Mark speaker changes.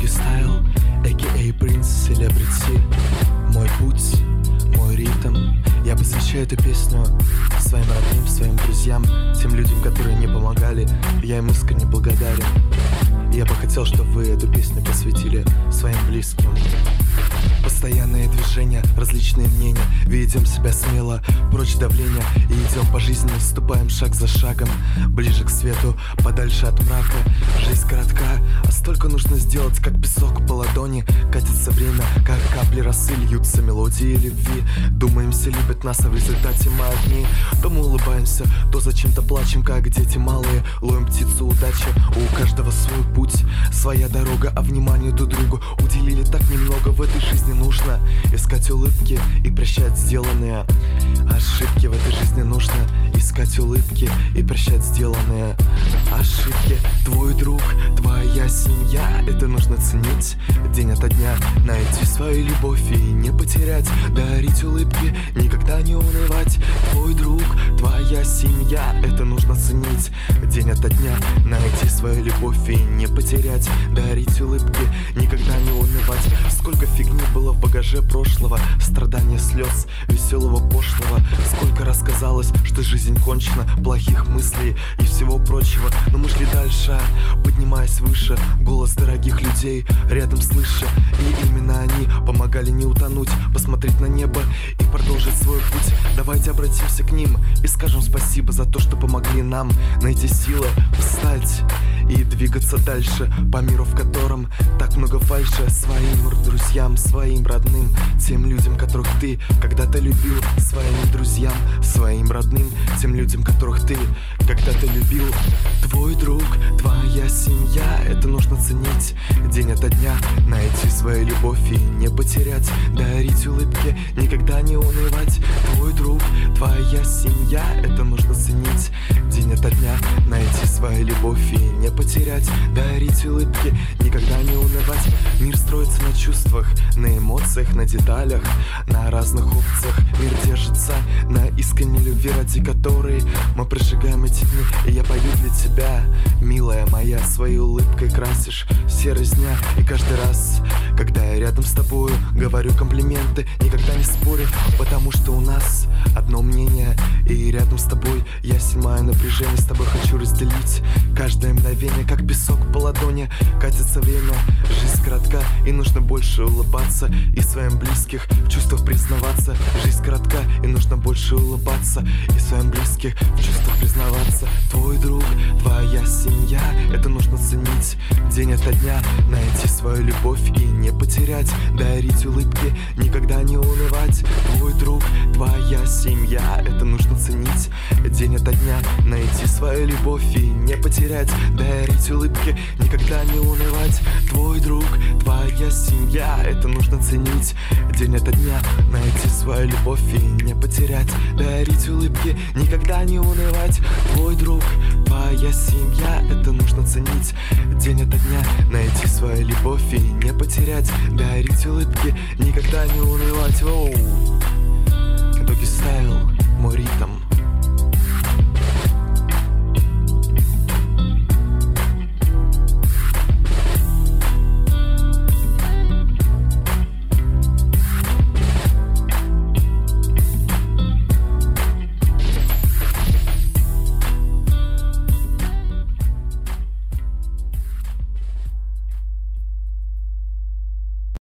Speaker 1: Doggy Style, a.k.a. Prince Celebrity. Мой путь, мой ритм. Я посвящаю эту песню своим родным, своим друзьям, тем людям, которые мне помогали. Я им искренне благодарен. Я бы хотел, чтобы вы эту песню посвятили своим близким. Постоянные движения, различные мнения. Ведем себя смело, прочь давления. И идем по жизни, ступаем шаг за шагом, ближе к свету, подальше от мрака. Жизнь коротка, а столько нужно сделать, как песок по ладони. Катится время, как капли росы, льются мелодии любви. Думаем, все любят нас, а в результате мы одни. То мы улыбаемся, то зачем-то плачем, как дети малые. Ловим птицу удачи, у каждого свой путь, своя дорога, а вниманию друг другу уделили так немного. В этой жизни нужно искать улыбки и прощать сделанные ошибки. В этой жизни нужно искать улыбки и прощать сделанные ошибки. Твой друг, твоя семья, это нужно ценить день ото дня. Найти свою любовь и не потерять, дарить улыбки, никогда не унывать. Твой друг, твоя семья, это нужно ценить день ото дня. Найти свою любовь и не потерять, дарить улыбки, никогда не унывать. Сколько фигни было в багаже прошлого, страдания, слез, веселого пошлого. Сколько раз казалось, что жизнь кончена, плохих мыслей и всего прочего. Но мы шли дальше, поднимаясь выше, голос дорогих людей рядом слыша. И именно они помогали не утонуть, посмотреть на небо и продолжить свой путь. Давайте обратимся к ним и скажем спасибо за то, что помогли нам найти силы встать и двигаться дальше по миру, в котором так много фальши. Своим друзьям, своим родным, тем людям, которых ты когда-то любил. Своим друзьям, своим родным, тем людям, которых ты когда-то любил. Твой друг, твоя семья, это нужно ценить день ото дня. Найти свою любовь и не потерять, дарить улыбки, никогда не унывать. Твой друг, твоя семья, это нужно ценить день ото дня. Найти свою любовь и не потерять, дарить улыбки, никогда не унывать. Мир строится на чувствах, на эмоциях, на деталях, на разных опциях. Мир держится на искренней любви, ради которой мы прожигаем эти дни. И я пою для тебя, милая моя, своей улыбкой красишь серость дня. И каждый раз, когда я рядом с тобою, говорю комплименты, никогда не спорю, потому что у нас одно мнение. И рядом с тобой я снимаю напряжение, с тобой хочу разделить каждое мгновение, как песок по ладони. Катится время, жизнь коротка, и нужно больше улыбаться и своим близких в чувствах признаваться. Жизнь коротка, и нужно больше улыбаться и своим близких в чувствах признаваться. Твой друг, твоя семья, это нужно ценить день ото дня. Найти свою любовь и не потерять, дарить улыбки, никогда не унывать. Твой друг, твоя семья, это нужно ценить день ото дня. Найти свою любовь и не потерять, дарить улыбки, никогда не унывать. Твой друг, твоя семья, это нужно ценить день ото дня. Найти свою любовь и не потерять, дарить улыбки, никогда не унывать. Твой друг, твоя семья, это нужно ценить день ото дня. Найти свою любовь и не потерять, дарить улыбки, никогда не унывать. Doggy Style, мой ритм.